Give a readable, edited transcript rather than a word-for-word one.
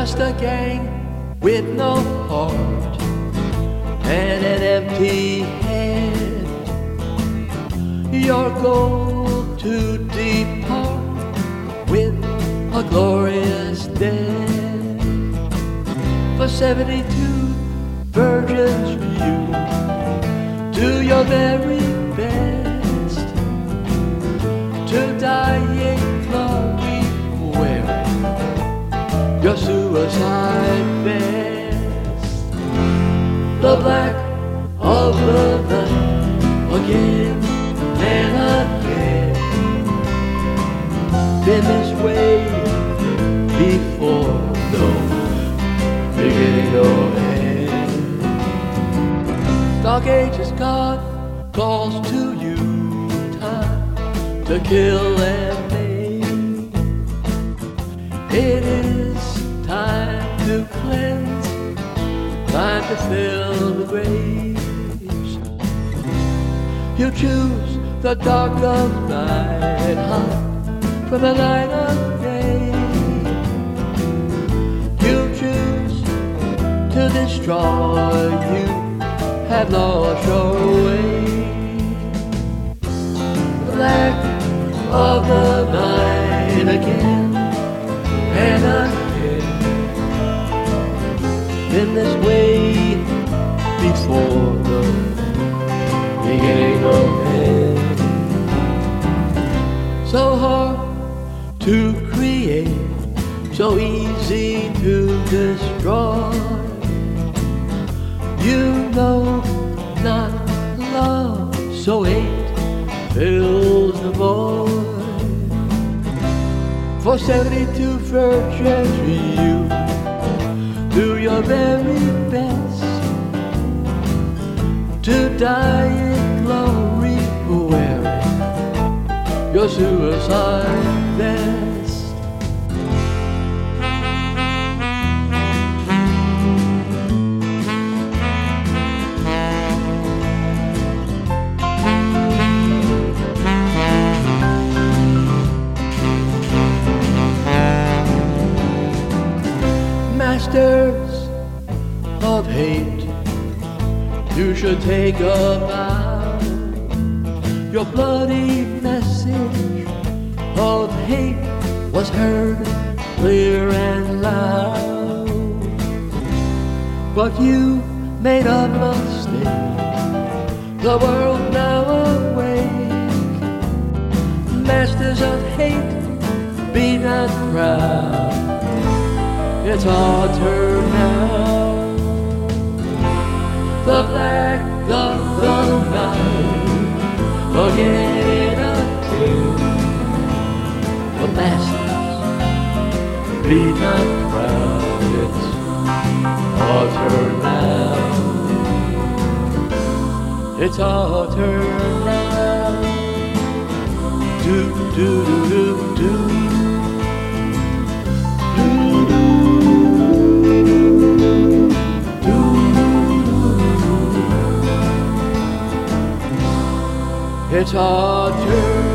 just a gang with no heart and an empty head. Your goal to depart with a glorious dead. For 72 virgins you do your very best to die in glory wearing your suicide vest. The black of the night again and again. Been this way before, no beginning or end. Dark Ages God calls to you, time to kill and maim. It is time to cleanse, time to fill the graves. You choose the dark of night, hide from the light of day. You choose to destroy, you have lost your way. Black of the night again and again. Been this way before, the beginning of end. So hard to create, so easy to destroy. You know not love, so hate fills the void. For 72 virgins you do your very best to die in glory wearing your suicide vest. Masters of hate, you should take a vow. Your bloody message of hate was heard clear and loud. But you made a mistake, the world now awake. Masters of hate, be not proud, it's our turn now. The black of the night again and again. The masters, be not proud, it's our turn now. It's our turn now. Do do do do do. It's our turn.